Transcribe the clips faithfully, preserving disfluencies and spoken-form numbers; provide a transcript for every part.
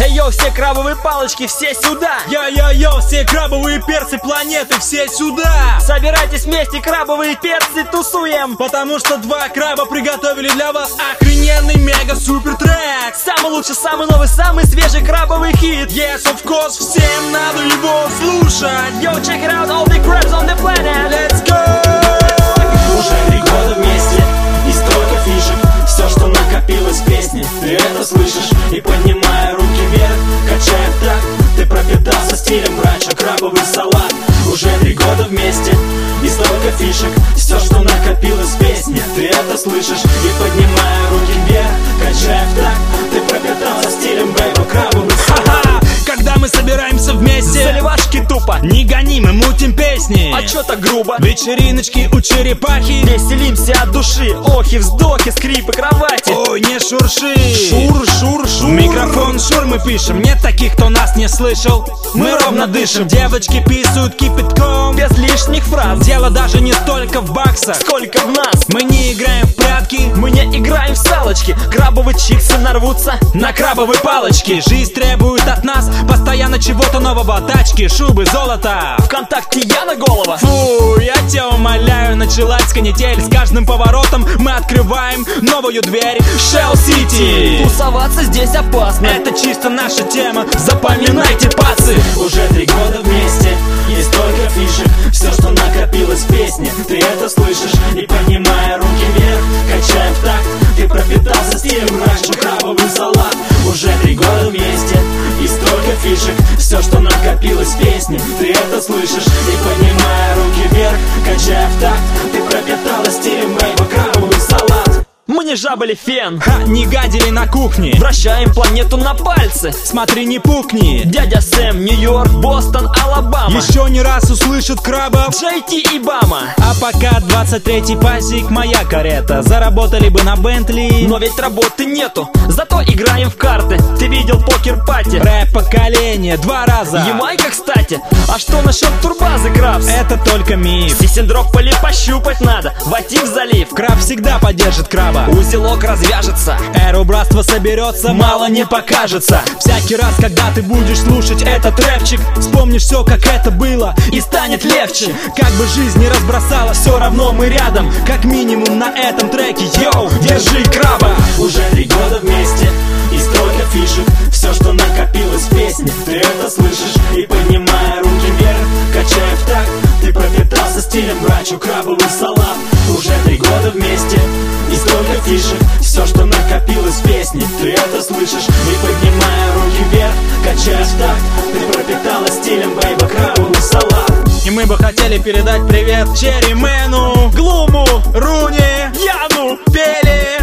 Эй, йоу, все крабовые палочки, все сюда! Йо-йо-йо, все крабовые перцы планеты, все сюда! Собирайтесь вместе, крабовые перцы, тусуем! Потому что два краба приготовили для вас охрененный мега-супер трек! Самый лучший, самый новый, самый свежий крабовый хит! Yes, of course, всем надо его слушать! Yo, check it out, all the crabs on the planet! Let's go! Уже три года вместе, и столько фишек. Все, что накопилось в песне, ты это слышишь. И поднимая руки вверх, качая в такт, ты пропитался стилем брача, крабовый салат. Уже три года вместе, и столько фишек. Все, что накопилось в песне, ты это слышишь. И поднимая руки вверх, качая в такт, ты пропитался стилем бэйба, крабовый салат. Когда мы собираемся вместе, Заливашки тупо, не гони, мы мутим песни. а чё так грубо? Вечериночки у черепахи. Веселимся от души, охи, вздохи, скрипы, кровати. Ой, не шурши. Шур, шур, шур. В микрофон шур мы пишем. Нет таких, кто нас не слышал. Мы ровно дышим. Девочки писают кипятком. Без лишних фраз. Дело даже не столько в баксах, Сколько в нас? мы не играем в прятки. Мы не играем в салочки. Крабовые чиксы нарвутся На крабовые палочки. Жизнь требует от нас постоянно чего-то нового. Тачки, шубы, золото. ВКонтакте Яна Голова. Фу, я тебя умоляю, началась канитель. С каждым поворотом мы открываем новую дверь. Shell City. Тусоваться здесь опасно. Это чисто наша тема, запоминайте, пацы. Уже три года вместе, и столько фишек. Все, что накопилось в песне, ты это слышишь. И поднимая руки вверх, качая в такт, ты пропитался стилем брача, крабовый салат. Уже три года вместе, и столько фишек. Все, что накопилось в песне, ты это слышишь. И поднимая руки вверх, качая в такт, ты пропиталась стилем бэйба, крабовый салат. Мы не жабали фен. Ха, не гадили на кухне. Вращаем планету на пальцы. Смотри, не пукни. Дядя Сэм, Нью-Йорк, Бостон, Алабама. Еще не раз услышат крабов. Джей Ти и Бама. А пока двадцать третий пасик, моя карета. Заработали бы на Бентли. Но ведь работы нету, зато играем в карты. Ты видел покер-пати? Рэп-поколение два раза. Ямайка, кстати. А что насчет турбазы, Крабс? Это только миф. Сисендрополи пощупать надо. Войти в залив. Краб всегда поддержит краба. Узелок развяжется. Эру-братство соберется, мало не покажется. Всякий раз, когда ты будешь слушать этот рэпчик, вспомнишь все, как это было, И станет легче. как бы жизнь не разбросала, все равно мы рядом. Как минимум на этом треке. Йоу, держи краба. Уже три года вместе, и столько фишек. Все, что накопилось в песне, ты это слышишь. И поднимая руки вверх, качая в такт, ты пропитался стилем брачу, крабовый салат. Уже три года вместе, и столько фишек. Все, что накопилось в песне, ты это слышишь. И поднимая руки вверх, качая в такт, ты пропиталась стилем бэйба, крабовый салат. И мы бы хотели передать привет Черримену, Глуму, Руни, Яну. Пели,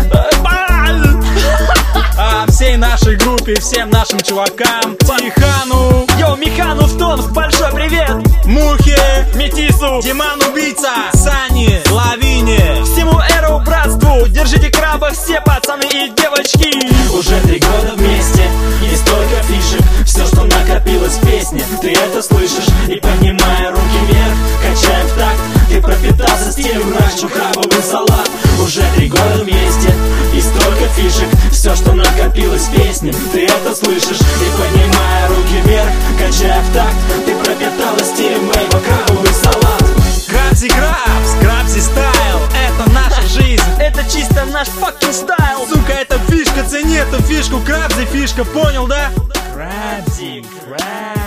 а всей нашей группе, всем нашим чувакам, Тихану, Йоу, Михану в Томск, большой привет. Мухе, Метису. Диман Убийца, Сани, Лавине. Всему Эру братству. Держите краба все пацаны и девочки. Уже три года вместе, и столько фишек. Все, что накопилось в песне, ты это слышишь. И поднимая руки вверх, качая в такт, ты пропитался стилем брачу, крабовый салат. Уже три года вместе, и столько фишек. Все, что накопилось в песне, ты это слышишь. И поднимая руки вверх, качая в такт, ты пропиталась стилем бэйба, крабовый салат. Крабзи Крабс, Крабзи Стайл, это наша жизнь. Это чисто наш fucking стайл. Сука, это фишка, цени эту фишку. Крабзи фишка, понял, да? Крабзи, Крабзи.